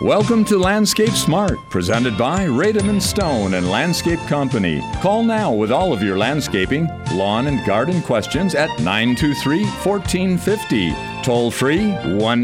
Welcome to Landscape Smart, presented by Rademan Stone and Landscape Company. Call now with all of your landscaping, lawn, and garden questions at 923-1450. Toll free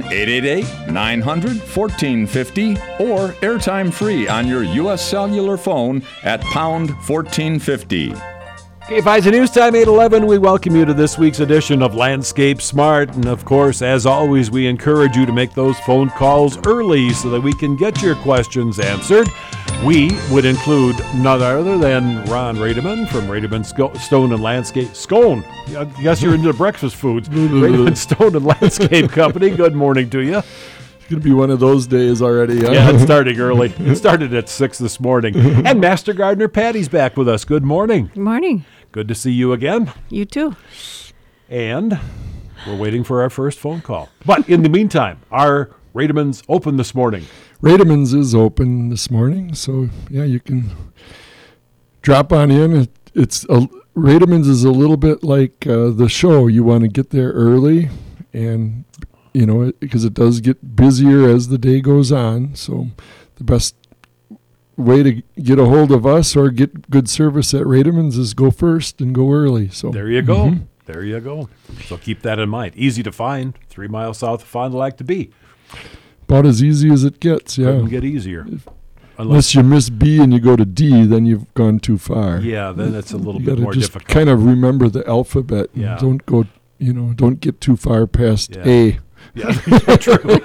1-888-900-1450 or airtime free on your U.S. cellular phone at pound 1450. KFI's News Time 8:11. We welcome you to this week's edition of Landscape Smart. And of course, as always, we encourage you to make those phone calls early so that we can get your questions answered. We would include none other than Ron Rademan from Rademan Stone and Landscape. Scone. I guess you're into breakfast foods. Rademan Stone and Landscape Company. Good morning to you. It's going to be one of those days already. Huh? Yeah, it's starting early. It started at 6 this morning. And Master Gardener Patty's back with us. Good morning. Good morning. Good to see you again. You too. And we're waiting for our first phone call. But in the meantime, our Rademan's open this morning. Rademan's is open this morning, so yeah, you can drop on in. Rademan's is a little bit like the show. You want to get there early, and because it does get busier as the day goes on. So the best way to get a hold of us or get good service at Rademan's is go first and go early. So there you go. Mm-hmm. There you go. So keep that in mind. Easy to find, 3 miles south of Fond du Lac to be. About as easy as it gets, yeah. Couldn't get easier. Unless you miss B and you go to D, then you've gone too far. Yeah, then it's a little bit more difficult. You kind of remember the alphabet. Yeah. Don't go, don't get too far past A. Yeah, true.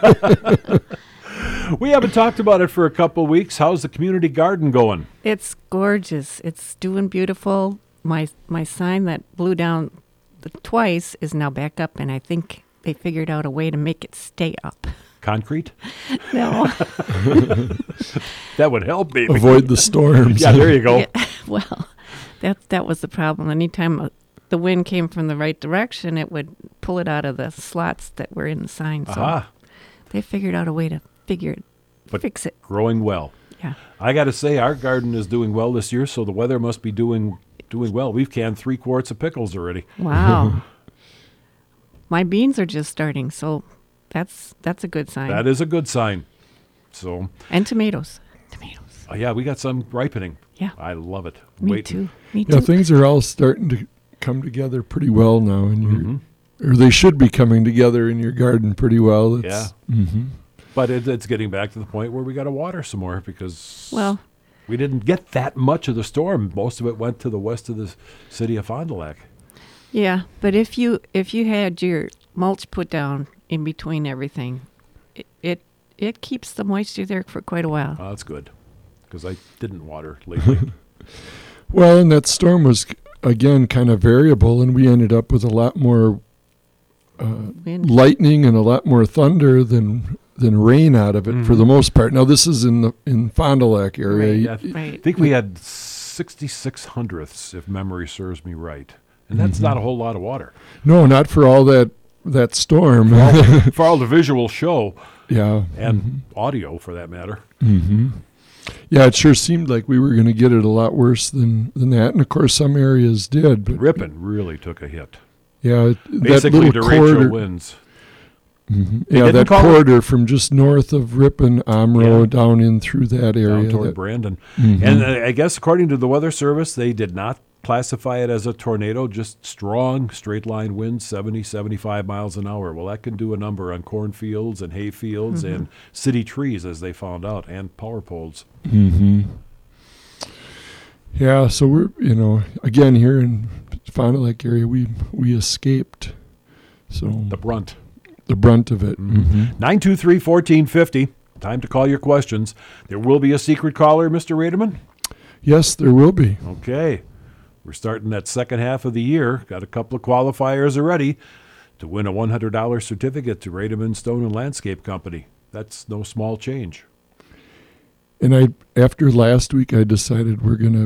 We haven't talked about it for a couple of weeks. How's the community garden going? It's gorgeous. It's doing beautiful. My sign that blew down twice is now back up, and I think they figured out a way to make it stay up. Concrete? No. That would help me. Avoid the storms. Yeah, there you go. Yeah, well, that was the problem. Anytime the wind came from the right direction, it would pull it out of the slots that were in the sign. So they figured out a way to fix it. Growing well. Yeah. I got to say, our garden is doing well this year, so the weather must be doing well. We've canned 3 quarts of pickles already. Wow. My beans are just starting, so that's a good sign. That is a good sign. So. And tomatoes. Oh, yeah, we got some ripening. Yeah. I love it. Me too. Yeah, things are all starting to come together pretty well now, or they should be coming together in your garden pretty well. Yeah. Mm-hmm. But it's getting back to the point where we got to water some more because we didn't get that much of the storm. Most of it went to the west of the city of Fond du Lac. Yeah, but if you had your mulch put down in between everything, it keeps the moisture there for quite a while. Oh, that's good because I didn't water lately. Well, and that storm was, again, kind of variable, and we ended up with a lot more lightning and a lot more thunder than rain out of it for the most part. Now, this is in Fond du Lac area. Right, I think we had 66 hundredths, if memory serves me right. And that's not a whole lot of water. No, not for all that storm. For all the visual show. Yeah. And audio, for that matter. Mm-hmm. Yeah, it sure seemed like we were going to get it a lot worse than that. And, of course, some areas did. But Ripon really took a hit. Yeah. Basically, that little derecho winds. Mm-hmm. Yeah, that corridor from just north of Ripon, Amro, down in through that area. Down toward Brandon. Mm-hmm. And I guess according to the Weather Service, they did not classify it as a tornado, just strong straight-line winds, 70, 75 miles an hour. Well, that can do a number on cornfields and hay fields and city trees, as they found out, and power poles. Mm-hmm. Yeah, so we're, again, here in Fond du Lac area, we escaped. So the brunt of it. 923-1450. Time to call your questions. There will be a secret caller, Mr. Rademan? Yes, there will be. Okay. We're starting that second half of the year. Got a couple of qualifiers already to win a $100 certificate to Rademan Stone and Landscape Company. That's no small change. And after last week, I decided we're going to,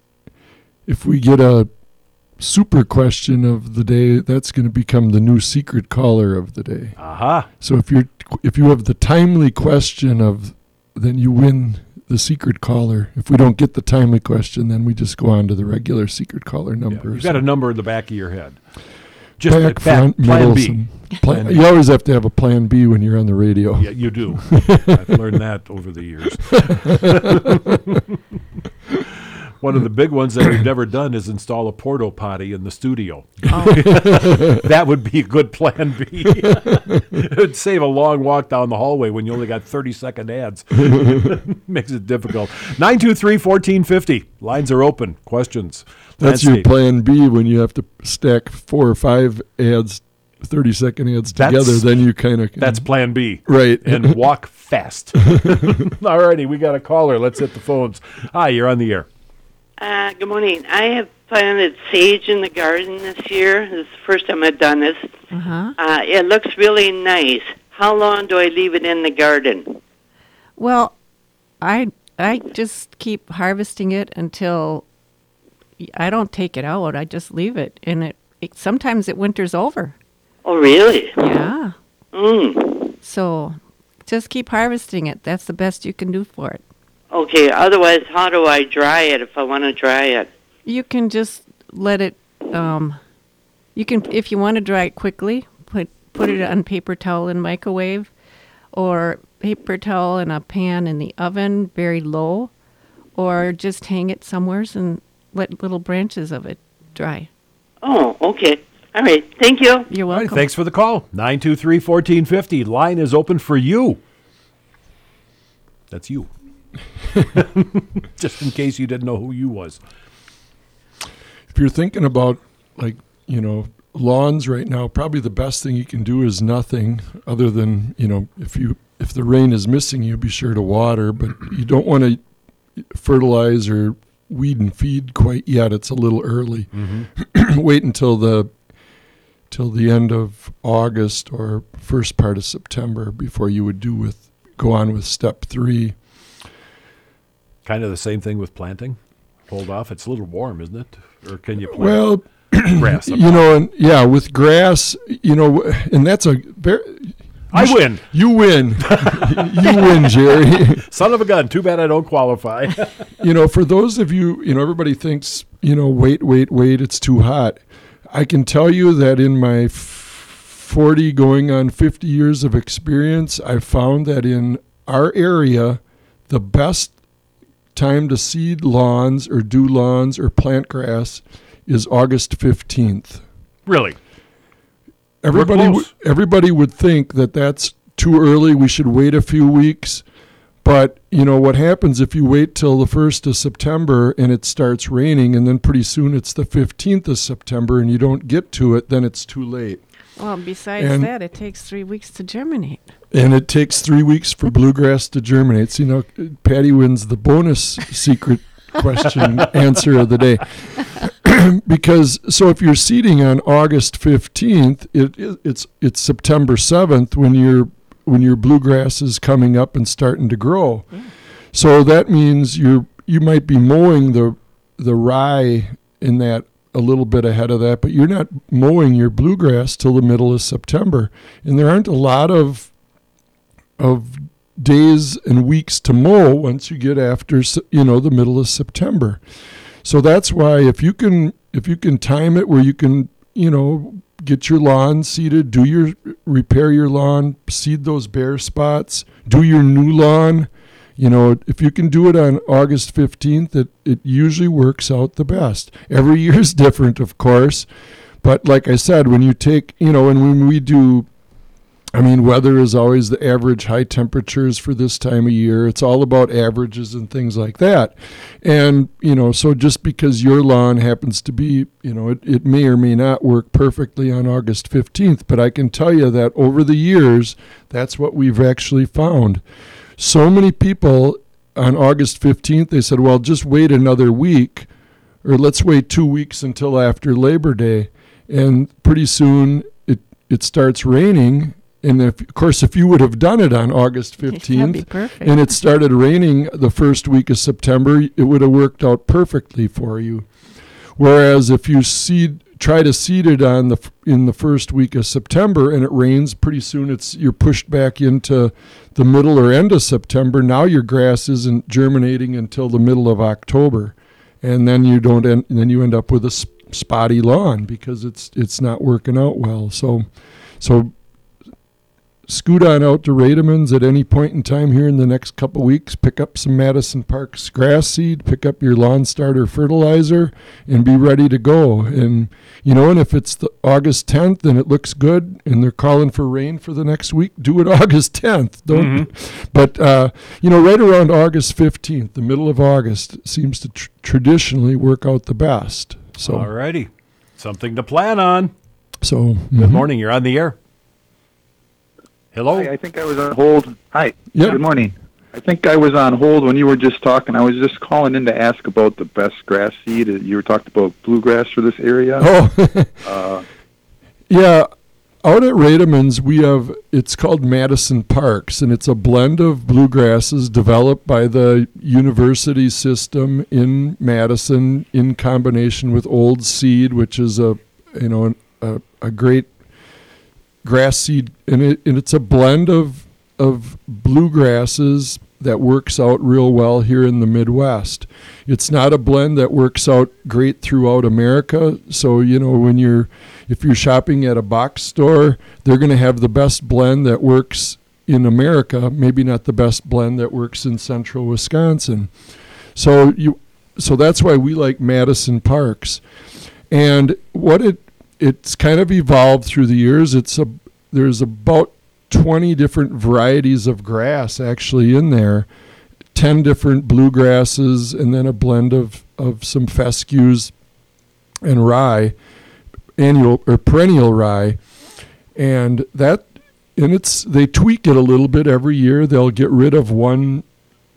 if we get a super question of the day, that's going to become the new secret caller of the day. Aha. So if you have the timely question then you win the secret caller. If we don't get the timely question, then we just go on to the regular secret caller number. You've got a number in the back of your head. Just back, plan front, middle. B. Plan B. You always have to have a plan B when you're on the radio. Yeah, you do. I've learned that over the years. One of the big ones that we've never done is install a porta potty in the studio. Oh. That would be a good plan B. It would save a long walk down the hallway when you only got 30-second ads. Makes it difficult. 923-1450. Lines are open. Questions. That's your plan B when you have to stack 4 or 5 ads, 30-second ads together. Then you kind of... That's plan B. Right. And walk fast. All righty, we got a caller. Let's hit the phones. Hi, you're on the air. Good morning. I have planted sage in the garden this year. This is the first time I've done this. Uh-huh. It looks really nice. How long do I leave it in the garden? Well, I just keep harvesting it until I don't take it out. I just leave it, and it sometimes it winters over. Oh, really? Yeah. Mm. So just keep harvesting it. That's the best you can do for it. Okay. Otherwise, how do I dry it if I want to dry it? You can just let it. You can, if you want to dry it quickly, put it on paper towel in microwave, or paper towel in a pan in the oven, very low, or just hang it somewhere and let little branches of it dry. Oh, okay. All right. Thank you. You're All welcome. right, thanks for the call. 923-1450. Line is open for you. That's you. Just in case you didn't know who you was. If you're thinking about, like, lawns right now, probably the best thing you can do is nothing other than, if the rain is missing, you be sure to water, but you don't want to fertilize or weed and feed quite yet. It's a little early. Mm-hmm. Wait until the end of August or first part of September before you would go on with step 3. Kind of the same thing with planting. Hold off. It's a little warm, isn't it? Or can you plant grass? With grass, and that's a very... I win. You win. You win, Jerry. Son of a gun. Too bad I don't qualify. For those of you, everybody thinks, wait, it's too hot. I can tell you that in my 40 going on 50 years of experience, I found that in our area, the best time to seed lawns or do lawns or plant grass is August 15th. Really? Everybody would think that that's too early. We should wait a few weeks. But, what happens if you wait till the 1st of September and it starts raining, and then pretty soon it's the 15th of September and you don't get to it, then it's too late. Well, besides that, it takes 3 weeks to germinate. And it takes 3 weeks for bluegrass to germinate. So, Patty wins the bonus secret question answer of the day. Because, so if you're seeding on August 15th, it's September 7th when your bluegrass is coming up and starting to grow. Mm. So that means you might be mowing the rye in that a little bit ahead of that, but you're not mowing your bluegrass till the middle of September. And there aren't a lot of days and weeks to mow once you get after, the middle of September. So that's why if you can time it where you can, get your lawn seeded, repair your lawn, seed those bare spots, do your new lawn. If you can do it on August 15th, it usually works out the best. Every year is different, of course. But like I said, when you take, and when we do, weather is always the average high temperatures for this time of year. It's all about averages and things like that. And, so just because your lawn happens to be, it may or may not work perfectly on August 15th, but I can tell you that over the years, that's what we've actually found. So many people on August 15th, they said, well, just wait another week, or let's wait 2 weeks until after Labor Day. And pretty soon it starts raining. And if you would have done it on August 15th and it started raining the first week of September, it would have worked out perfectly for you. Whereas if you try to seed it in the first week of September and it rains, pretty soon you're pushed back into the middle or end of September. Now your grass isn't germinating until the middle of October, and then you end up with a spotty lawn because it's not working out well. So scoot on out to Rademann's at any point in time here in the next couple weeks. Pick up some Madison Parks grass seed, pick up your lawn starter fertilizer, and be ready to go. And, and if it's the August 10th and it looks good and they're calling for rain for the next week, do it August 10th. But, right around August 15th, the middle of August, seems to traditionally work out the best. So, all righty. Something to plan on. So, Good morning. You're on the air. Hello? Hi, I think I was on hold. Hi. Yep. Good morning. I think I was on hold when you were just talking. I was just calling in to ask about the best grass seed. You were talking about bluegrass for this area. Oh, yeah. Out at Rademann's, we have, it's called Madison Parks, and it's a blend of bluegrasses developed by the university system in Madison in combination with Old Seed, which is a great grass seed, and it's a blend of bluegrasses that works out real well here in the Midwest. It's not a blend that works out great throughout America. So, if you're shopping at a box store, they're going to have the best blend that works in America, maybe not the best blend that works in central Wisconsin. So that's why we like Madison Parks. And what it's kind of evolved through the years. There's about 20 different varieties of grass actually in there, 10 different bluegrasses, and then a blend of some fescues and rye, annual or perennial rye, and they tweak it a little bit every year. They'll get rid of one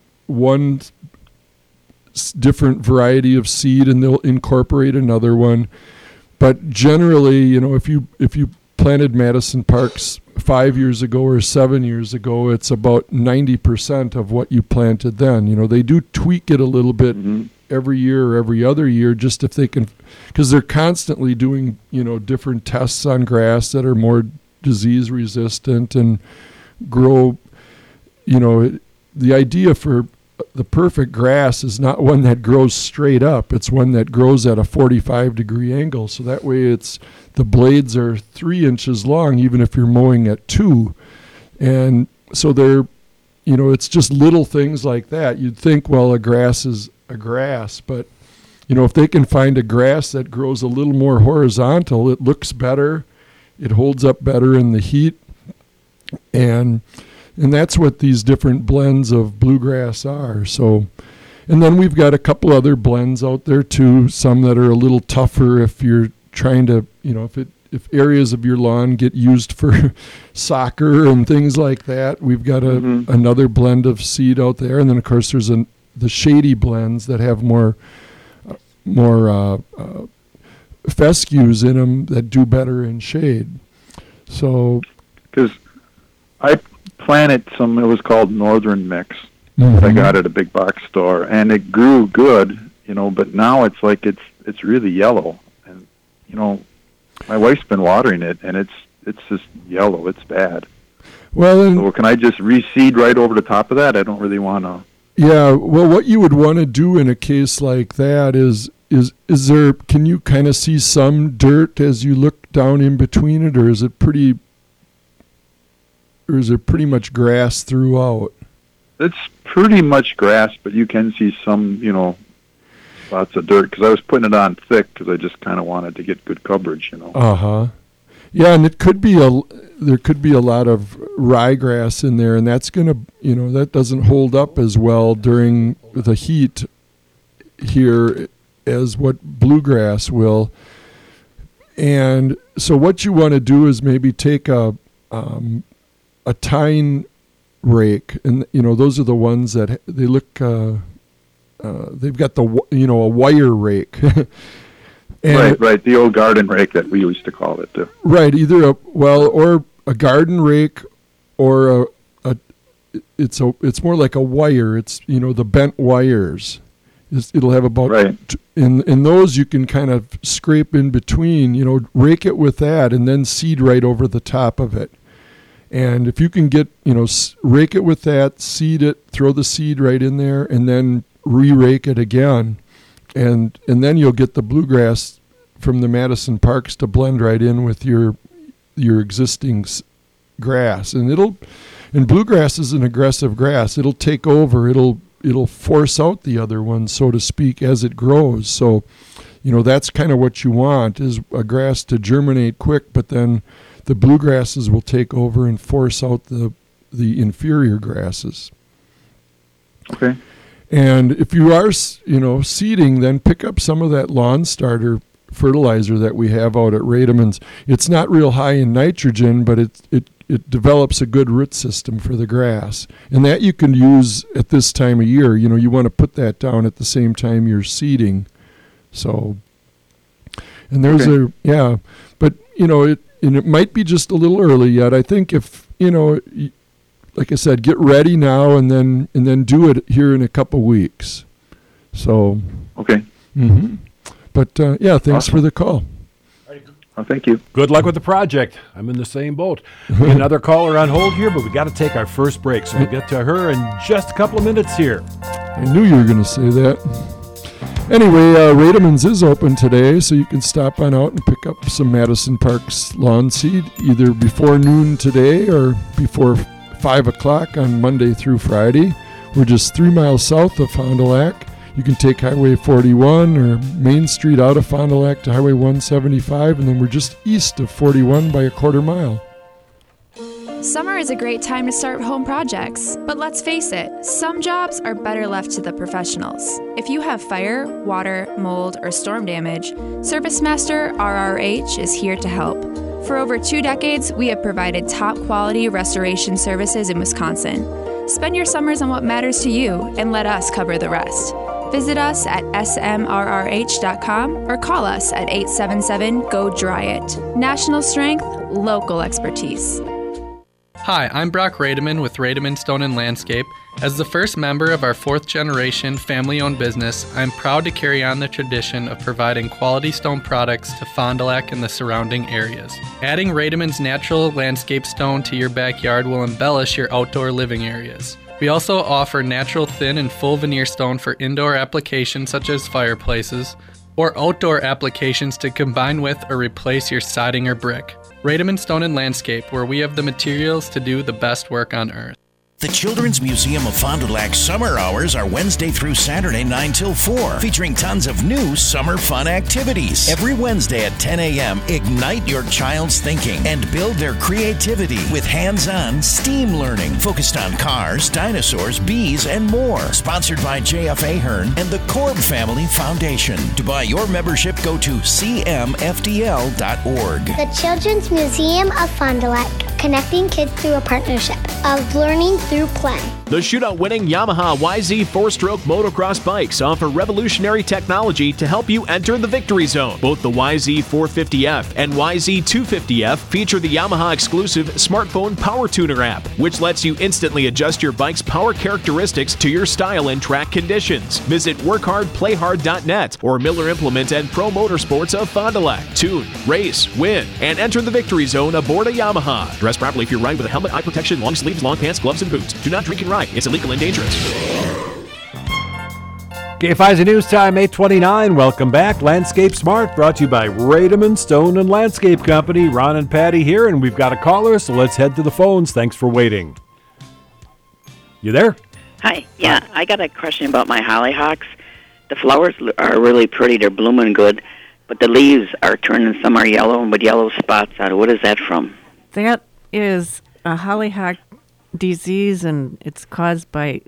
different variety of seed and they'll incorporate another one. But generally, if you planted Madison Parks 5 years ago or 7 years ago, it's about 90% of what you planted then. They do tweak it a little bit every year or every other year, just if they can, because they're constantly doing, different tests on grass that are more disease resistant and grow, the idea for the perfect grass is not one that grows straight up. It's one that grows at a 45-degree angle. So that way the blades are 3 inches long, even if you're mowing at 2. And so they're, it's just little things like that. You'd think, well, a grass is a grass, but, if they can find a grass that grows a little more horizontal, it looks better, it holds up better in the heat, and that's what these different blends of bluegrass are. So, and then we've got a couple other blends out there too, some that are a little tougher if you're trying to, if areas of your lawn get used for soccer and things like that. We've got another blend of seed out there. And then, of course, there's the shady blends that have more fescues in them that do better in shade. So, because I planted some, it was called Northern Mix. That I got at a big box store, and it grew good, but now it's like it's really yellow, and my wife's been watering it, and it's just yellow. It's bad. Well, then, so can I just reseed right over the top of that? I don't really want to. Yeah, well, what you would want to do in a case like that is there? Can you kind of see some dirt as you look down in between it, or is it pretty much grass throughout? It's pretty much grass, but you can see some, lots of dirt, because I was putting it on thick because I just kind of wanted to get good coverage, Uh-huh. Yeah, and there could be a lot of ryegrass in there, and that's going to, that doesn't hold up as well during the heat here as what bluegrass will. And so what you want to do is maybe take a tine rake, and those are the ones that they look they've got a wire rake. Right, the old garden rake that we used to call it too. Right, either or a garden rake, or it's more like a wire. It's the bent wires. It'll have about in those you can kind of scrape in between. Rake it with that, and then seed right over the top of it. And if you can get, rake it with that, seed it, throw the seed right in there, and then re-rake it again, and then you'll get the bluegrass from the Madison Parks to blend right in with your existing grass. And bluegrass is an aggressive grass. It'll take over. It'll force out the other ones, so to speak, as it grows. So, that's kind of what you want, is a grass to germinate quick, but then the bluegrasses will take over and force out the inferior grasses. Okay. And if you are, seeding, then pick up some of that lawn starter fertilizer that we have out at Rademann's. It's not real high in nitrogen, but it develops a good root system for the grass. And that you can use at this time of year. You want to put that down at the same time you're seeding. So, and there's but it might be just a little early yet. I think if, like I said, get ready now and then do it here in a couple weeks. So. Okay. Mm-hmm. But, thanks awesome. For the call. Well, thank you. Good luck with the project. I'm in the same boat. Another caller on hold here, but we got to take our first break, so we'll get to her in just a couple of minutes here. I knew you were going to say that. Anyway, Rademann's is open today, so you can stop on out and pick up some Madison Parks lawn seed either before noon today or before 5 o'clock on Monday through Friday. We're just 3 miles south of Fond du Lac. You can take Highway 41 or Main Street out of Fond du Lac to Highway 175, and then we're just east of 41 by a quarter mile. Summer is a great time to start home projects, but let's face it, some jobs are better left to the professionals. If you have fire, water, mold, or storm damage, ServiceMaster RRH is here to help. For over 2 decades, we have provided top-quality restoration services in Wisconsin. Spend your summers on what matters to you, and let us cover the rest. Visit us at smrrh.com or call us at 877-GO-DRY-IT. National strength, local expertise. Hi, I'm Brock Rademan with Rademan Stone & Landscape. As the first member of our 4th-generation family-owned business, I'm proud to carry on the tradition of providing quality stone products to Fond du Lac and the surrounding areas. Adding Rademan's natural landscape stone to your backyard will embellish your outdoor living areas. We also offer natural thin and full veneer stone for indoor applications such as fireplaces, or outdoor applications to combine with or replace your siding or brick. Rademan Stone & Landscape, where we have the materials to do the best work on earth. The Children's Museum of Fond du Lac summer hours are Wednesday through Saturday 9 till 4, featuring tons of new summer fun activities. Every Wednesday at 10 a.m., ignite your child's thinking and build their creativity with hands-on STEAM learning focused on cars, dinosaurs, bees, and more. Sponsored by J.F. Ahern and the Korb Family Foundation. To buy your membership, go to cmfdl.org. The Children's Museum of Fond du Lac, connecting kids through a partnership of learning through play. The shootout-winning Yamaha YZ 4-stroke motocross bikes offer revolutionary technology to help you enter the victory zone. Both the YZ 450F and YZ 250F feature the Yamaha-exclusive smartphone Power Tuner app, which lets you instantly adjust your bike's power characteristics to your style and track conditions. Visit workhardplayhard.net or Miller Implement and Pro Motorsports of Fond du Lac. Tune, race, win, and enter the victory zone aboard a Yamaha. Dress properly if you ride with a helmet, eye protection, long sleeves, long pants, gloves, and boots. Do not drink and ride. It's illegal and dangerous. KFIZ News Time, 8:29. Welcome back. Landscape Smart, brought to you by Rademan Stone & Landscape Company. Ron and Patty here, and we've got a caller, so let's head to the phones. Thanks for waiting. You there? Hi. Yeah, I got a question about my hollyhocks. The flowers are really pretty. They're blooming good, but the leaves are turning. Some are yellow with yellow spots on it. What is that from? That is a hollyhock disease, and it's caused by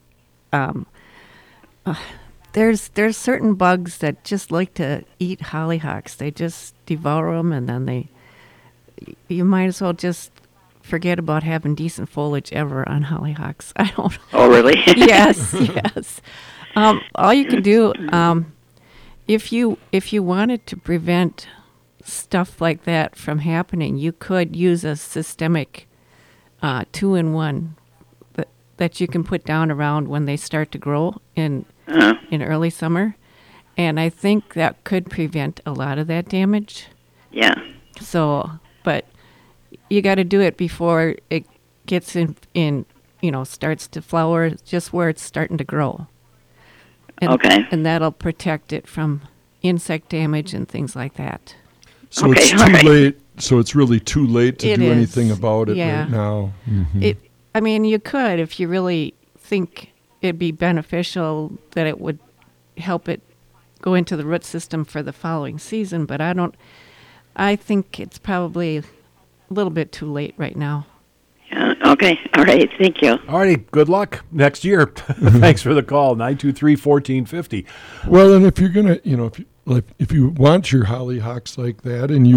there's certain bugs that just like to eat hollyhocks. They just devour them, and then you might as well just forget about having decent foliage ever on hollyhocks. I don't know. Oh, really? Yes. All you can do, if you wanted to prevent stuff like that from happening, you could use a systemic 2-in-1 that you can put down around when they start to grow in early summer, and I think that could prevent a lot of that damage. Yeah. So, but you got to do it before it gets in starts to flower, just where it's starting to grow. And, okay. And that'll protect it from insect damage and things like that. So it's too late. So it's really too late to do anything about it right now. Mm-hmm. I mean, you could if you really think it'd be beneficial that it would help it go into the root system for the following season, but I think it's probably a little bit too late right now. Okay. All right. Thank you. All righty. Good luck next year. Thanks for the call. 923-1450. Well, and if you're going to, if you want your hollyhocks like that, and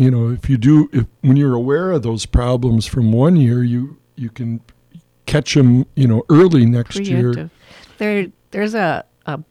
when you're aware of those problems from one year, you can catch them, early next year. There's a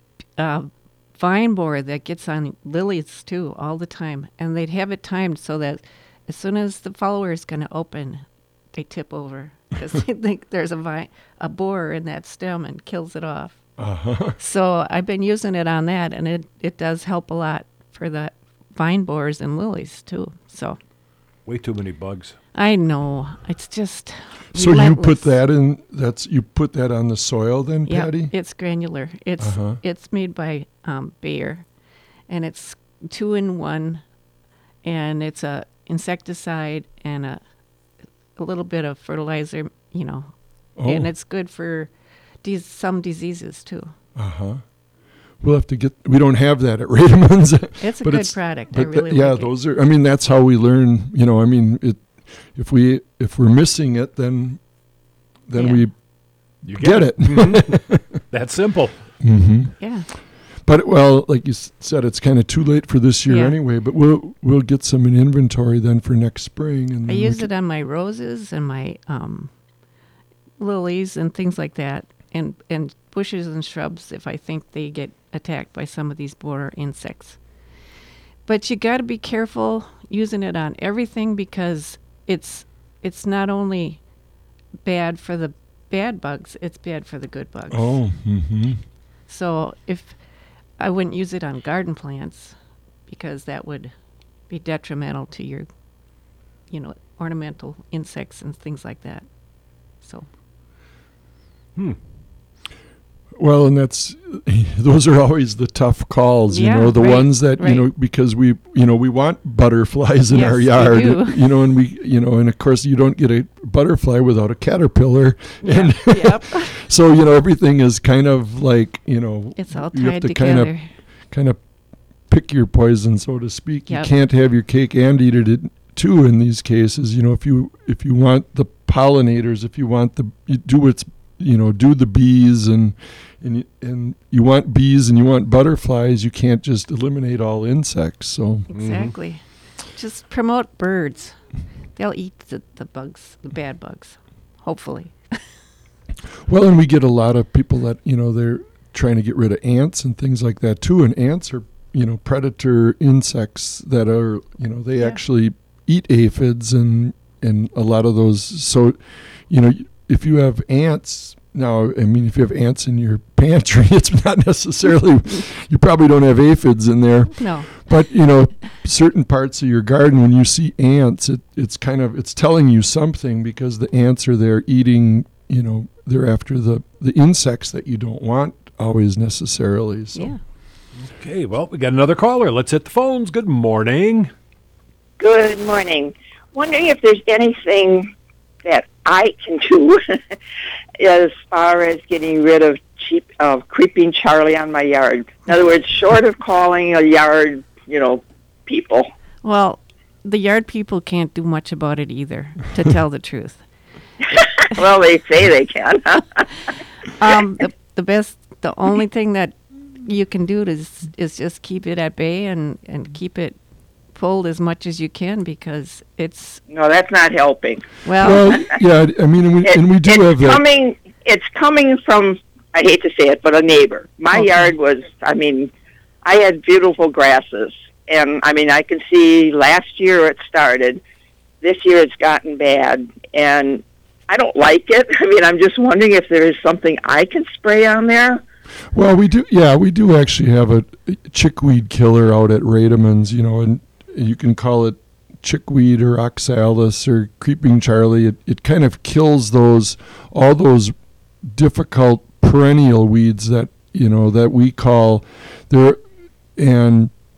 vine borer that gets on lilies too all the time, and they'd have it timed so that as soon as the follower is going to open, they tip over because they think there's a borer in that stem and kills it off. Uh-huh. So I've been using it on that, and it does help a lot for the vine borers and lilies too. So way too many bugs. I know. It's just so relentless. You put that in. You put that on the soil then, Patty? Yeah, it's granular. It's made by Bayer, and it's 2-in-1, and it's a insecticide and a little bit of fertilizer, and it's good for some diseases too. Uh-huh. We'll have to we don't have that at Rademan's. It's a good product. I really like it. Those are, that's how we learn, if we're missing it, then we get it. Mm-hmm. That's simple. Mm-hmm. Yeah. But like you said, it's kind of too late for this year anyway. But we'll get some in inventory then for next spring. And I use it on my roses and my lilies and things like that, and bushes and shrubs if I think they get attacked by some of these borer insects. But you got to be careful using it on everything because it's not only bad for the bad bugs, it's bad for the good bugs. Oh. Mm-hmm. So I wouldn't use it on garden plants because that would be detrimental to your, ornamental insects and things like that. So. Well, and those are always the tough calls, the ones that, because we want butterflies in our yard, and and of course you don't get a butterfly without a caterpillar. Yeah. And so, everything is kind of like, it's all tied you have to together. kind of pick your poison, so to speak. Yep. You can't have your cake and eat it too in these cases. If you want the pollinators, if you want do the bees and you want bees and you want butterflies, you can't just eliminate all insects. So exactly. Just promote birds. They'll eat the bugs, the bad bugs, hopefully. Well, and we get a lot of people that, they're trying to get rid of ants and things like that too. And ants are, predator insects that are, they actually eat aphids and a lot of those. So, if you have ants now, if you have ants in your pantry, it's not necessarily, you probably don't have aphids in there. No. But, certain parts of your garden, when you see ants, it's telling you something because the ants are there eating, they're after the insects that you don't want always necessarily. So. Yeah. Okay, well, we got another caller. Let's hit the phones. Good morning. Good morning. Wondering if there's anything that I can do as far as getting rid of creeping Charlie on my yard. In other words, short of calling a yard, people. Well, the yard people can't do much about it either, to tell the truth. Well, they say they can. The only thing that you can do is just keep it at bay and keep it pulled as much as you can because it's... No, that's not helping. Well yeah, we do have that. It's coming from, I hate to say it, but a neighbor. My yard was, I had beautiful grasses. And, I can see last year it started. This year it's gotten bad. And I don't like it. I'm just wondering if there is something I can spray on there. Well, we do actually have a chickweed killer out at Rademan's, and you can call it chickweed or oxalis or creeping Charlie. It kind of kills all those difficult perennial weeds that that we call there, and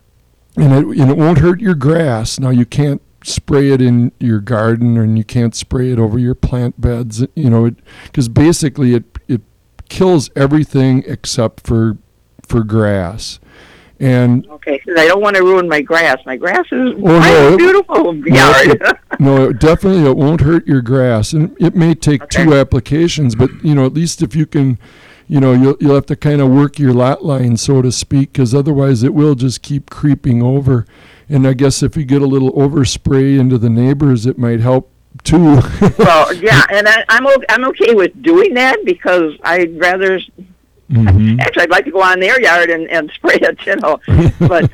and it won't hurt your grass. Now, you can't spray it in your garden, and you can't spray it over your plant beds, because basically it kills everything except for grass. And okay, because I don't want to ruin my grass. My grass is beautiful yard. Definitely it won't hurt your grass, and it may take 2 applications, but at least if you can, you'll have to kind of work your lot line, so to speak, because otherwise it will just keep creeping over. And I guess if you get a little overspray into the neighbors, it might help too. Well, yeah, and I'm okay with doing that, because I'd rather. Mm-hmm. Actually, I'd like to go on their yard and spray it, But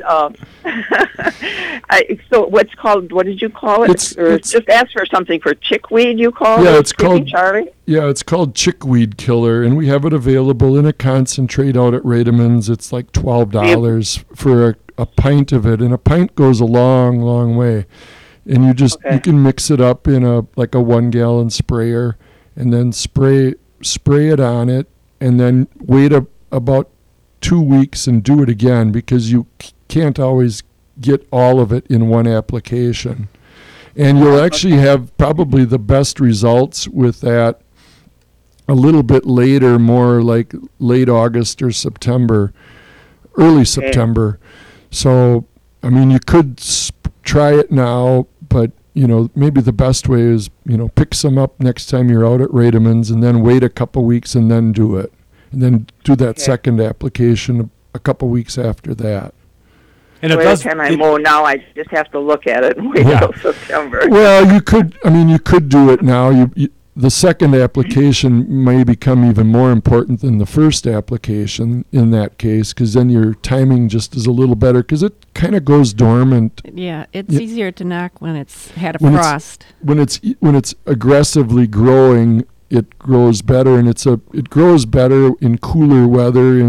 so what did you call it? It's just ask for something for chickweed. You call it? It's called Charlie. Yeah, it's called Chickweed Killer, and we have it available in a concentrate out at Rademan's. It's like $12 for a pint of it, and a pint goes a long, long way. And you can mix it up in a 1-gallon sprayer, and then spray it on it. And then wait about 2 weeks and do it again, because you can't always get all of it in one application. And you'll actually have probably the best results with that a little bit later, more like late August or September, early September. So, I mean, you could try it now, but maybe the best way is, pick some up next time you're out at Rademan's, and then wait a couple weeks and then do it. And then do that second application a couple weeks after that. And every time I mow now, I just have to look at it and wait until September. Well, you could do it now. The second application may become even more important than the first application in that case, because then your timing just is a little better, because it kind of goes dormant. Yeah, it's easier to knock when it's had a frost. When it's aggressively growing, it grows better, and it grows better in cooler weather.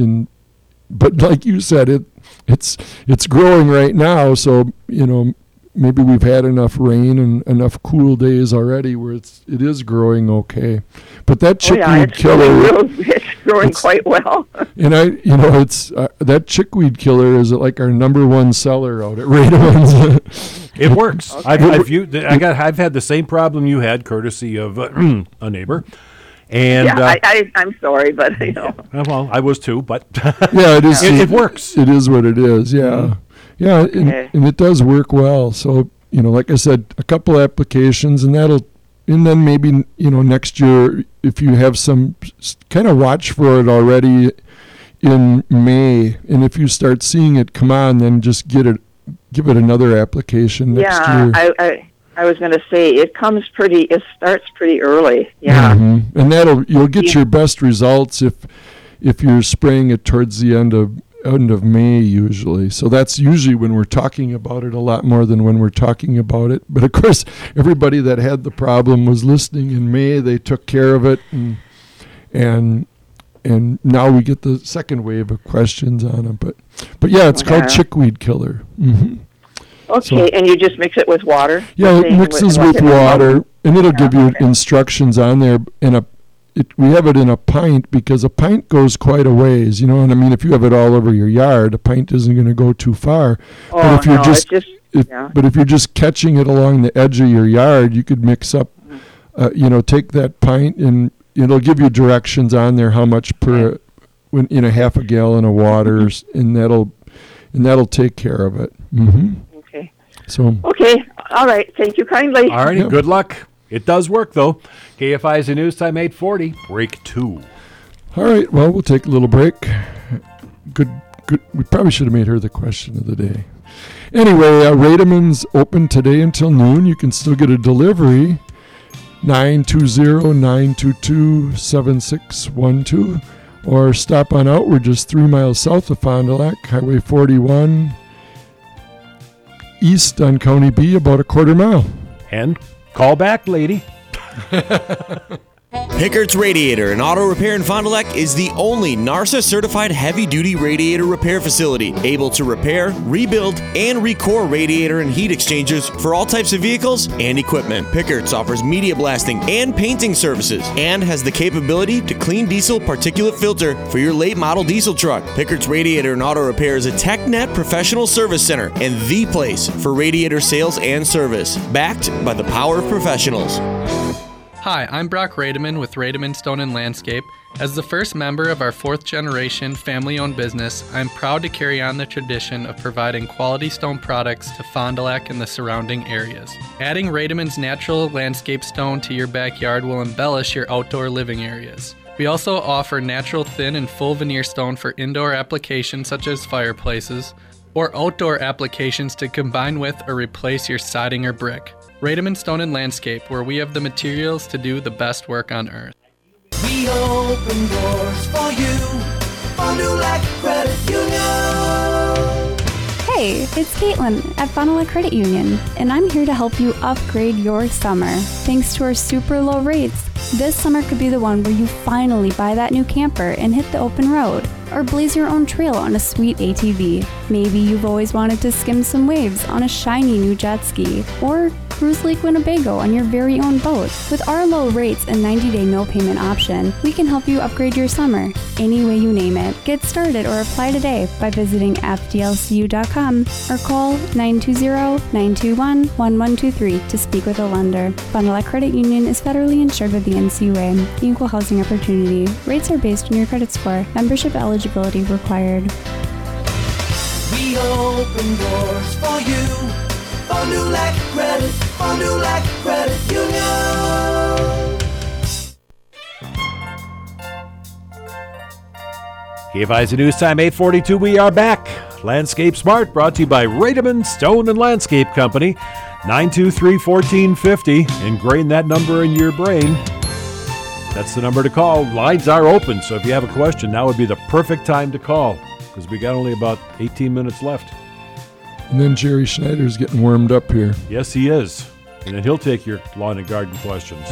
But like you said, it's growing right now, so maybe we've had enough rain and enough cool days already where it is growing okay. But that chickweed killer, it's growing quite well. And it's that chickweed killer is like our number one seller out at Rademan's. It works. Okay. I've had the same problem you had, courtesy of a neighbor. And I'm sorry, but well, I was too, but yeah, it is. It works. It is what it is. Yeah. Mm-hmm. Yeah, and it does work well. So, like I said, a couple applications, and then maybe, next year, if you have some, kind of watch for it already in May. And if you start seeing it come on, then just give it another application next year. Yeah, I was going to say, it starts pretty early. Yeah. Mm-hmm. And you'll get your best results if you're spraying it towards the end of May usually. So that's usually when we're talking about it a lot more than when we're talking about it. But of course, everybody that had the problem was listening in May. They took care of it, and now we get the second wave of questions on it. But yeah, it's called Chickweed Killer. Mm-hmm. Okay, and you just mix it with water? Yeah, it mixes with water, and it'll give you instructions on there. We have it in a pint, because a pint goes quite a ways, and I mean, if you have it all over your yard, a pint isn't going to go too far. But if you're just catching it along the edge of your yard, you could mix up, take that pint, and it'll give you directions on there how much per, half a gallon of water, and that'll take care of it. Mm-hmm. Okay. So. Okay. All right. Thank you kindly. All righty. Good luck. It does work, though. KFI's a News Time 840, break 2. All right, well, we'll take a little break. Good. We probably should have made her the question of the day. Anyway, Rademan's open today until noon. You can still get a delivery, 920-922-7612, or stop on out. We're just 3 miles south of Fond du Lac, Highway 41, east on County B, about a quarter mile. And call back, lady. Pickert's Radiator and Auto Repair in Fond du Lac is the only NARSA-certified heavy-duty radiator repair facility, able to repair, rebuild, and recore radiator and heat exchangers for all types of vehicles and equipment. Pickert's offers media blasting and painting services and has the capability to clean diesel particulate filter for your late model diesel truck. Pickert's Radiator and Auto Repair is a TechNet professional service center and the place for radiator sales and service, backed by the power of professionals. Hi, I'm Brock Rademan with Rademan Stone and Landscape. As the first member of our fourth generation family-owned business, I'm proud to carry on the tradition of providing quality stone products to Fond du Lac and the surrounding areas. Adding Rademan's natural landscape stone to your backyard will embellish your outdoor living areas. We also offer natural thin and full veneer stone for indoor applications such as fireplaces, or outdoor applications to combine with or replace your siding or brick. Rademan Stone and Landscape, where we have the materials to do the best work on earth. We open doors for you, Fond du Lac Credit Union. Hey, it's Caitlin at Fond du Lac Credit Union, and I'm here to help you upgrade your summer. Thanks to our super low rates, this summer could be the one where you finally buy that new camper and hit the open road, or blaze your own trail on a sweet ATV. Maybe you've always wanted to skim some waves on a shiny new jet ski, or cruise Lake Winnebago on your very own boat. With our low rates and 90-day no payment option, we can help you upgrade your summer any way you name it. Get started or apply today by visiting fdlcu.com or call 920-921-1123 to speak with a lender. Fond du Lac Credit Union is federally insured with the NCUA, Equal Housing Opportunity. Rates are based on your credit score. Membership eligibility required. We open doors for you, Fond du Lac Credit, Fond du Lac Credit Union. KFI's News Time, 8:42. We are back. Landscape Smart, brought to you by Rademan Stone and Landscape Company. 923-1450. Ingrain that number in your brain. That's the number to call. Lines are open, so if you have a question, now would be the perfect time to call, because we got only about 18 minutes left. And then Jerry Schneider's getting warmed up here. Yes, he is. And then he'll take your lawn and garden questions.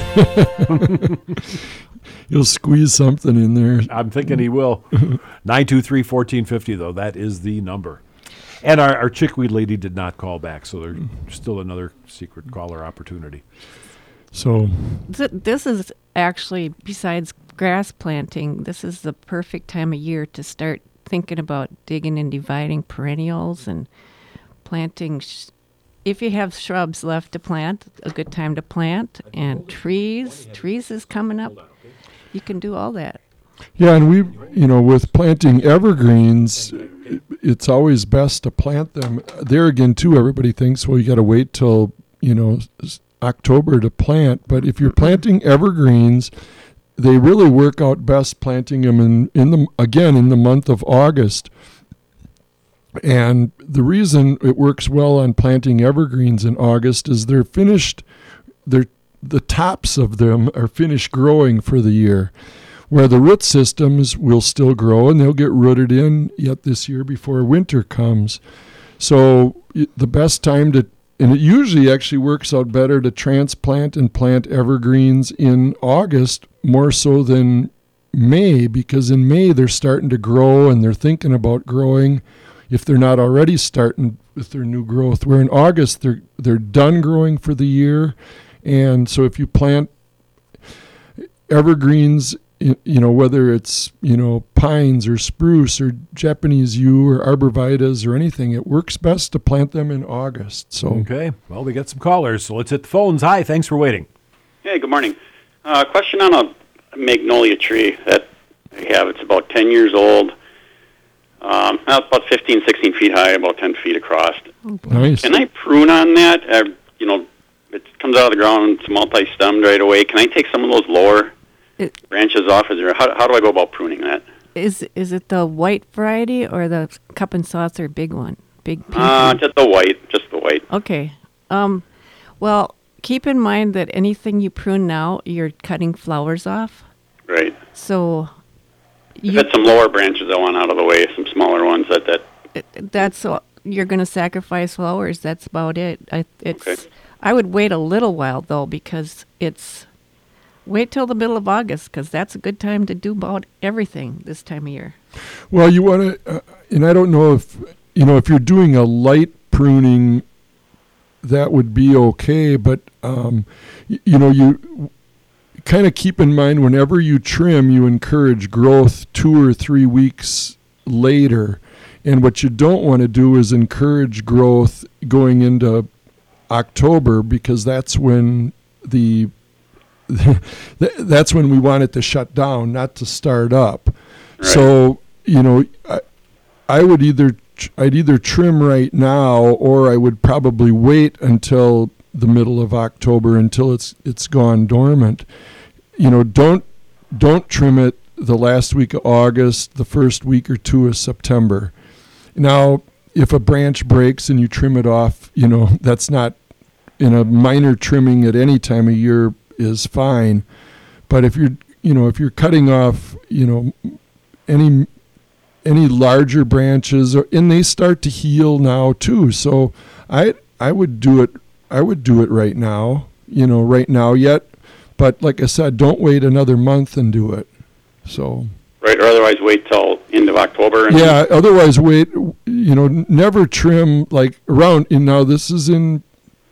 He'll squeeze something in there. I'm thinking he will. 923-1450, though. That is the number. And our chickweed lady did not call back, so there's still another secret caller opportunity. So this is actually, besides grass planting, this is the perfect time of year to start thinking about digging and dividing perennials and planting. If you have shrubs left to plant, a good time to plant. And trees is coming up. You can do all that. Yeah, and we, with planting evergreens, it's always best to plant them. There again, too, everybody thinks, well, you got to wait till, October to plant. But if you're planting evergreens, they really work out best planting them in the month of August. And the reason it works well on planting evergreens in August is they're finished, the tops of them are finished growing for the year, where the root systems will still grow and they'll get rooted in yet this year before winter comes. So the best time and it usually actually works out better to transplant and plant evergreens in August more so than May, because in May they're starting to grow and they're thinking about growing if they're not already starting with their new growth. Where in August they're done growing for the year. And so if you plant evergreens, whether it's, pines or spruce or Japanese yew or arborvitaes or anything, it works best to plant them in August. So okay. Well, we got some callers, so let's hit the phones. Hi, thanks for waiting. Hey, good morning. Question on a magnolia tree that I have. It's about 10 years old. About 15, 16 feet high, about 10 feet across. Nice. Can I prune on that? It comes out of the ground, it's multi-stemmed right away. Can I take some of those lower branches off? How do I go about pruning that? Is it the white variety or the cup and saucer big one? Big pink just the white. Okay. Well, keep in mind that anything you prune now, you're cutting flowers off. Right. So if it's some lower branches I want out of the way, some smaller ones that's you're going to sacrifice flowers. That's about it. Okay. I would wait a little while though, because wait till the middle of August, because that's a good time to do about everything this time of year. Well, you want to, and I don't know if you're doing a light pruning, that would be okay. But you kind of keep in mind whenever you trim, you encourage growth 2 or 3 weeks later. And what you don't want to do is encourage growth going into October, because that's when that's when we want it to shut down, not to start up. Right. So, I'd either trim right now, or I would probably wait until the middle of October until it's gone dormant. Don't trim it the last week of August, the first week or 2 of September. Now, if a branch breaks and you trim it off, that's not, a minor trimming at any time of year is fine. But if you're cutting off, any larger branches, and they start to heal now too. So I would do it right now, right now yet. But like I said, don't wait another month and do it. So. Right, or otherwise wait till end of October. Yeah, otherwise wait, never trim like around, now this is in,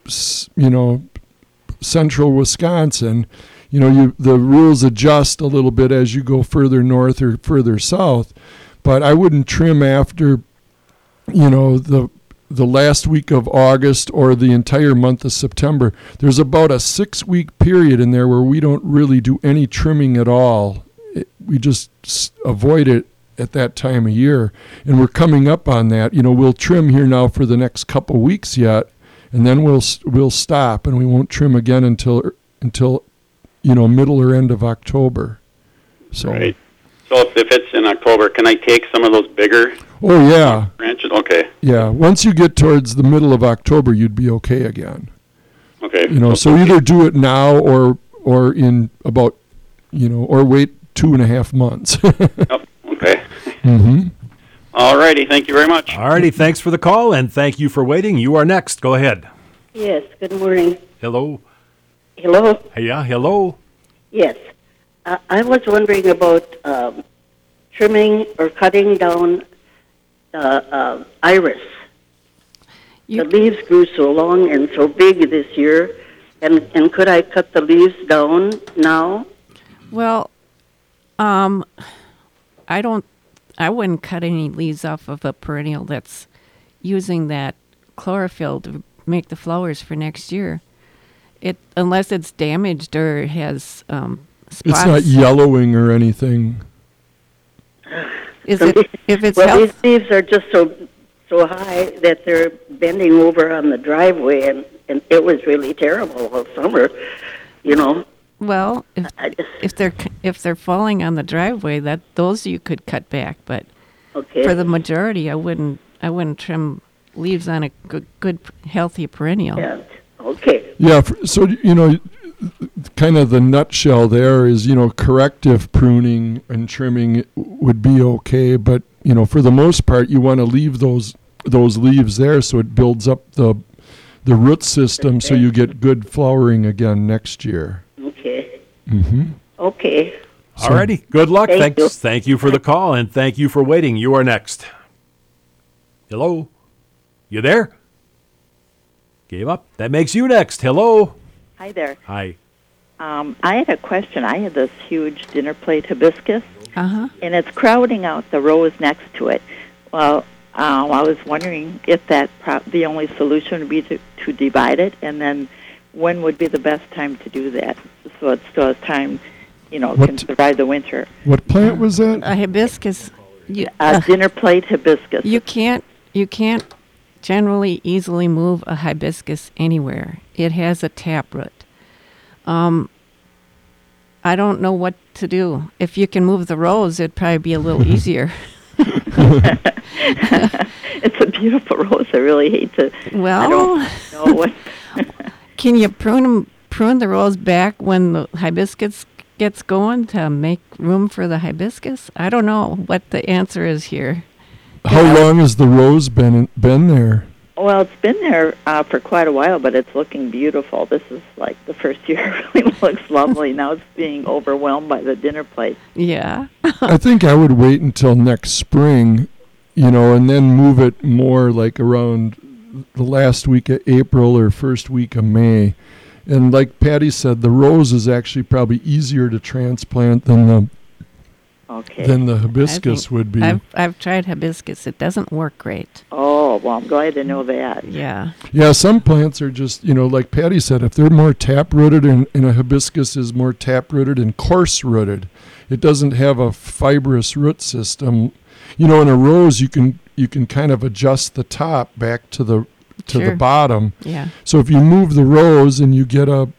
central Wisconsin. The rules adjust a little bit as you go further north or further south. But I wouldn't trim after, the last week of August or the entire month of September. There's about a 6-week period in there where we don't really do any trimming at all. We just avoid it at that time of year. And we're coming up on that. We'll trim here now for the next couple weeks yet, and then we'll stop, and we won't trim again until middle or end of October. So. Right. So if it's in October, can I take some of those bigger? Oh, yeah. Branches? Okay. Yeah. Once you get towards the middle of October, you'd be okay again. Okay. So either do it now or in about, or wait 2.5 months. Okay. Mm-hmm. All righty. Thank you very much. All righty. Thanks for the call, and thank you for waiting. You are next. Go ahead. Yes. Good morning. Hello. Hello. Yeah. Hello. Yes. I was wondering about trimming or cutting down iris. The leaves grew so long and so big this year, and could I cut the leaves down now? Well, I wouldn't cut any leaves off of a perennial that's using that chlorophyll to make the flowers for next year. Unless it's damaged or has spots. It's not yellowing or anything. If it's these leaves are just so high that they're bending over on the driveway, and it was really terrible all summer, Well, if they're falling on the driveway, those you could cut back, but for the majority, I wouldn't trim leaves on a good healthy perennial. Yeah. Okay. Yeah. So kind of the nutshell there is corrective pruning and trimming would be okay, but for the most part, you want to leave those leaves there so it builds up the root system, so you get good flowering again next year. Okay. Mm-hmm. Okay. All righty. Good luck. Thank you for the call, and thank you for waiting. You are next. Hello? You there? Gave up. That makes you next. Hello? Hi there. Hi. I had a question. I have this huge dinner plate hibiscus, and it's crowding out the rows next to it. Well, I was wondering if the only solution would be to divide it, and then when would be the best time to do that, so it still has time, can survive the winter. What plant was that? A hibiscus. Dinner plate hibiscus. You can't generally easily move a hibiscus anywhere. It has a taproot. I don't know what to do. If you can move the rose, it'd probably be a little easier. It's a beautiful rose. I really hate to. Well, I don't know what. Can you prune the rose back when the hibiscus gets going to make room for the hibiscus? I don't know what the answer is here. How long has the rose been there? Well, it's been there for quite a while, but it's looking beautiful. This is like the first year it really looks lovely. Now it's being overwhelmed by the dinner plate. Yeah. I think I would wait until next spring, and then move it more like around the last week of April or first week of May. And like Patty said, the rose is actually probably easier to transplant than the hibiscus would be. I've tried hibiscus. It doesn't work great. Oh, well, I'm glad to know that. Yeah. Yeah, some plants are just, like Patty said, if they're more tap-rooted and a hibiscus is more tap-rooted and coarse-rooted, it doesn't have a fibrous root system. In a rose, you can kind of adjust the top back to the bottom. Yeah. So if you move the rose and you get about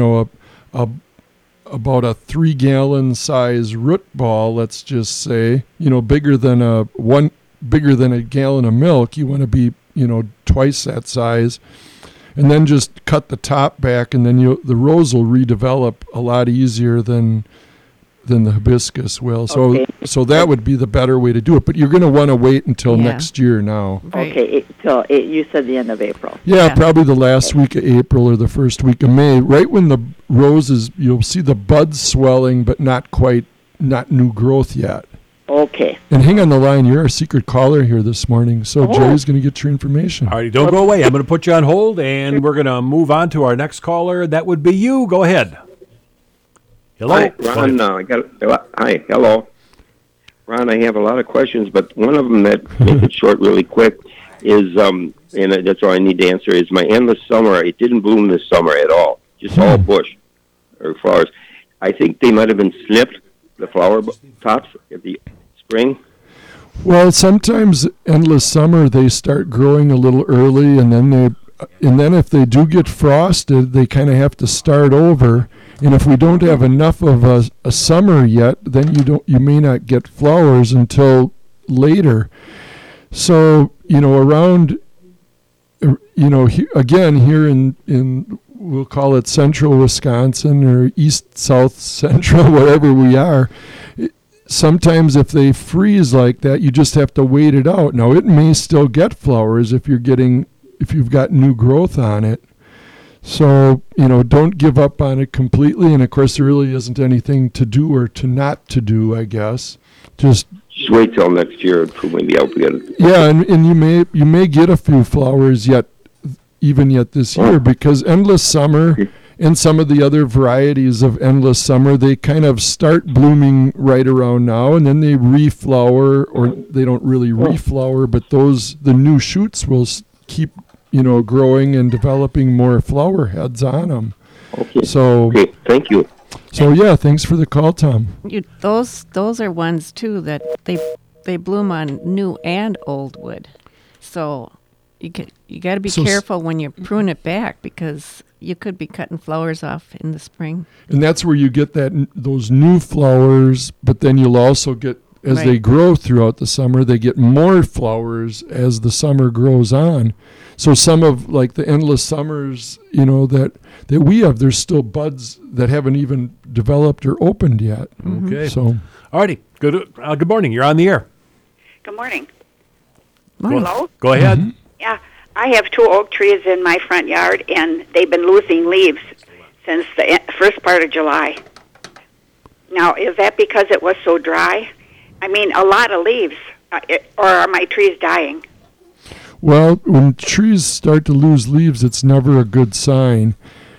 a 3-gallon size root ball, let's just say, bigger than a gallon of milk, you want to be, twice that size, and then just cut the top back, and then the rose will redevelop a lot easier than the hibiscus will. So that would be the better way to do it. But you're going to want to wait until next year now. Right. Okay, you said the end of April. Yeah, probably the last week of April or the first week of May. Right when the roses, you'll see the buds swelling, but not new growth yet. Okay. And hang on the line. You're our secret caller here this morning. So Jerry's going to get your information. All right, don't go away. I'm going to put you on hold, and we're going to move on to our next caller. That would be you. Go ahead. Hello. Hi, Ron. Hi, hello. Ron, I have a lot of questions, but one of them that make it short really quick is, and that's all I need to answer, is my endless summer. It didn't bloom this summer at all, just all bush or flowers. I think they might have been snipped, the flower tops, at the spring. Well, sometimes endless summer they start growing a little early, and then if they do get frosted, they kind of have to start over. And if we don't have enough of a summer yet, then you may not get flowers until later. So around here in we'll call it central Wisconsin or east south central, whatever we are. Sometimes if they freeze like that, you just have to wait it out. Now it may still get flowers if you've got new growth on it. So, don't give up on it completely. And, of course, there really isn't anything to do or to not to do, I guess. Just wait till next year until maybe I'll get it. Yeah, and you may get a few flowers yet this year, because endless summer and some of the other varieties of endless summer, they kind of start blooming right around now, and then they reflower, or they don't really reflower, but the new shoots will keep growing and developing more flower heads on them. Okay. Okay, thank you. So yeah, thanks for the call, Tom. Those are ones too that they bloom on new and old wood. So you got to be careful when you prune it back, because you could be cutting flowers off in the spring. And that's where you get those new flowers, but then you'll also get, as they grow throughout the summer, they get more flowers as the summer grows on. So some of like the endless summers, that we have, there's still buds that haven't even developed or opened yet. Mm-hmm. Okay. So, alrighty. Good morning. You're on the air. Good morning. Hello. Go ahead. Mm-hmm. Yeah, I have 2 oak trees in my front yard, and they've been losing leaves since the first part of July. Now, is that because it was so dry? I mean, a lot of leaves, or are my trees dying? Well, when trees start to lose leaves, it's never a good sign.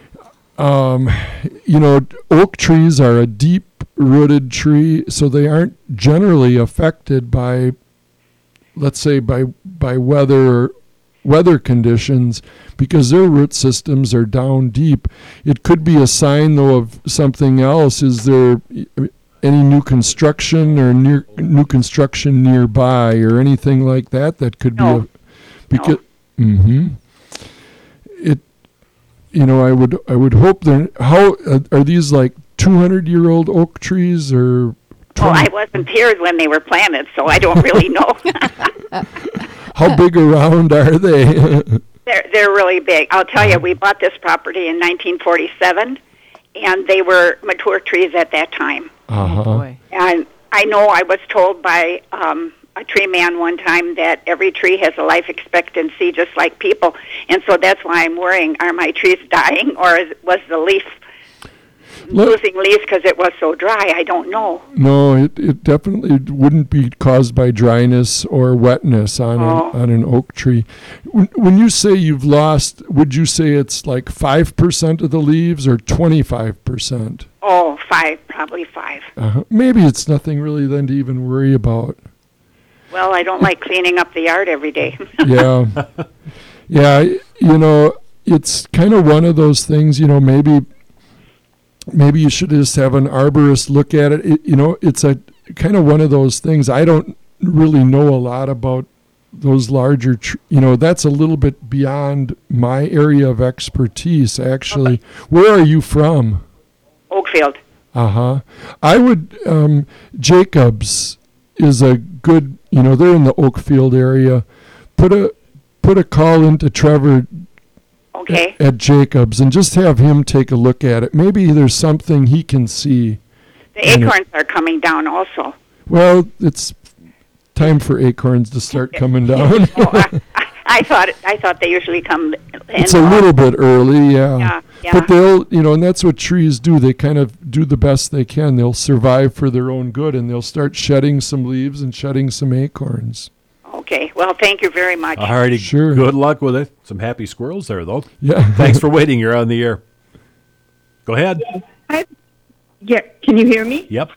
Oak trees are a deep-rooted tree, so they aren't generally affected by, let's say, by weather conditions, because their root systems are down deep. It could be a sign, though, of something else. Is there any new construction or new construction nearby or anything like that could be because I would hope they're, how are these like 200-year-old oak trees or 20? I wasn't here when they were planted, so I don't really know. How big around are they? They're really big. I'll tell you, we bought this property in 1947, and they were mature trees at that time. Uh-huh. And I know I was told by a tree man one time that every tree has a life expectancy just like people, and so that's why I'm worrying. Are my trees dying, or was the leaf losing leaves because it was so dry? I don't know. No, it definitely wouldn't be caused by dryness or wetness on an oak tree. When you say you've lost, would you say it's like 5% of the leaves or 25%? Oh, 5, probably 5. Maybe it's nothing really then to even worry about. Well, I don't like cleaning up the yard every day. Yeah. Yeah, you know, it's kind of one of those things, you know, maybe you should just have an arborist look at it. You know, it's a kind of one of those things. I don't really know a lot about those larger, you know, that's a little bit beyond my area of expertise, actually. Okay. Where are you from? Oakfield. I would, Jacobs is a good, you know, they're in the Oakfield area. Put a call into Trevor at Jacobs and just have him take a look at it. Maybe there's something he can see. The acorns are coming down also. Well, it's time for acorns to start coming down. I thought they usually come. It's a little bit early, yeah. But they'll, you know, and that's what trees do. They kind of do the best they can. They'll survive for their own good, and they'll start shedding some leaves and shedding some acorns. Okay. Well, thank you very much. All righty. Sure. Good luck with it. Some happy squirrels there, though. Yeah. Thanks for waiting. You're on the air. Go ahead. Yeah. Can you hear me? Yep.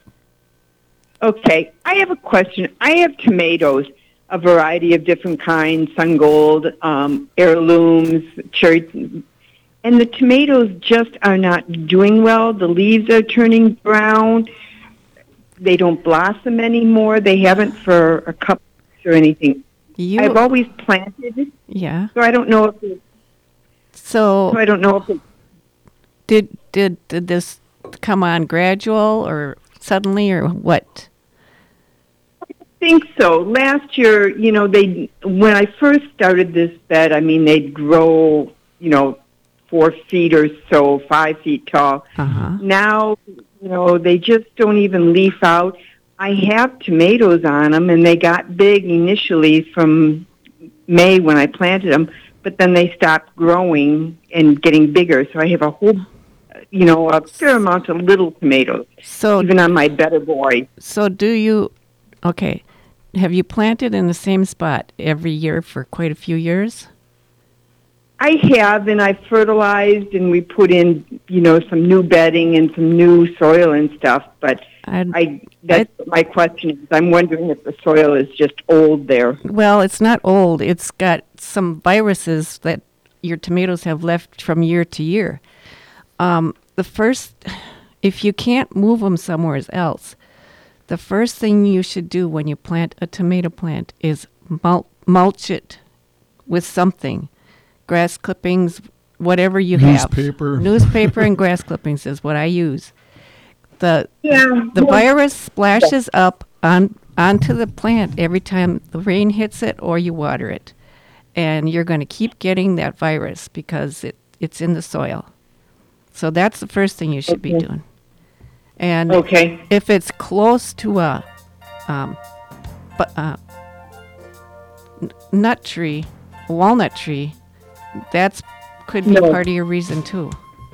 Okay. I have a question. I have tomatoes, a variety of different kinds, sun gold, heirlooms, cherry, and the tomatoes just are not doing well. The leaves are turning brown. They don't blossom anymore. They haven't for a couple or anything. I've always planted. Yeah. So I don't know if it. So I don't know if it. Did this come on gradual or suddenly or what? I think so. Last year, you know, when I first started this bed, I mean, they'd grow, you know, 4 feet or so, 5 feet tall. Now, you know, they just don't even leaf out. I have tomatoes on them, and they got big initially from May when I planted them, but then they stopped growing and getting bigger. So I have a whole, you know, a fair amount of little tomatoes, even on my Better Boy. So have you planted in the same spot every year for quite a few years? I have, and I fertilized, and we put in, you know, some new bedding and some new soil and stuff. But that's my question is, I'm wondering if the soil is just old there. Well, it's not old. It's got some viruses that your tomatoes have left from year to year. If you can't move them somewhere else, the first thing you should do when you plant a tomato plant is mulch it with something. Grass clippings, whatever you have. Newspaper and grass clippings is what I use. The virus splashes up onto the plant every time the rain hits it or you water it. And you're going to keep getting that virus because it's in the soil. So that's the first thing you should be doing. And if it's close to a nut tree, a walnut tree, that could be part of your reason too.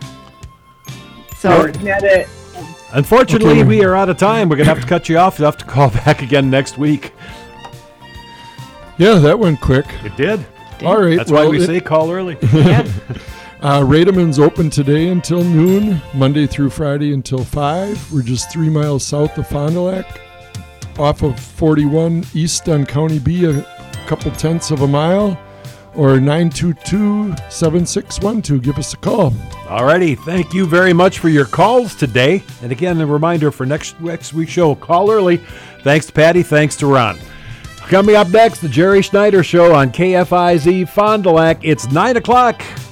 So, unfortunately, we are out of time. We're going to have to cut you off. You'll have to call back again next week. Yeah, that went quick. It did. All right. That's why we say call early. Rademan's open today until noon, Monday through Friday until 5. We're just 3 miles south of Fond du Lac, off of 41 east on County B, a couple tenths of a mile. Or 922-7612. Give us a call. All righty. Thank you very much for your calls today. And again, a reminder for next week's show, call early. Thanks to Patty. Thanks to Ron. Coming up next, the Jerry Schneider Show on KFIZ Fond du Lac. It's 9 o'clock.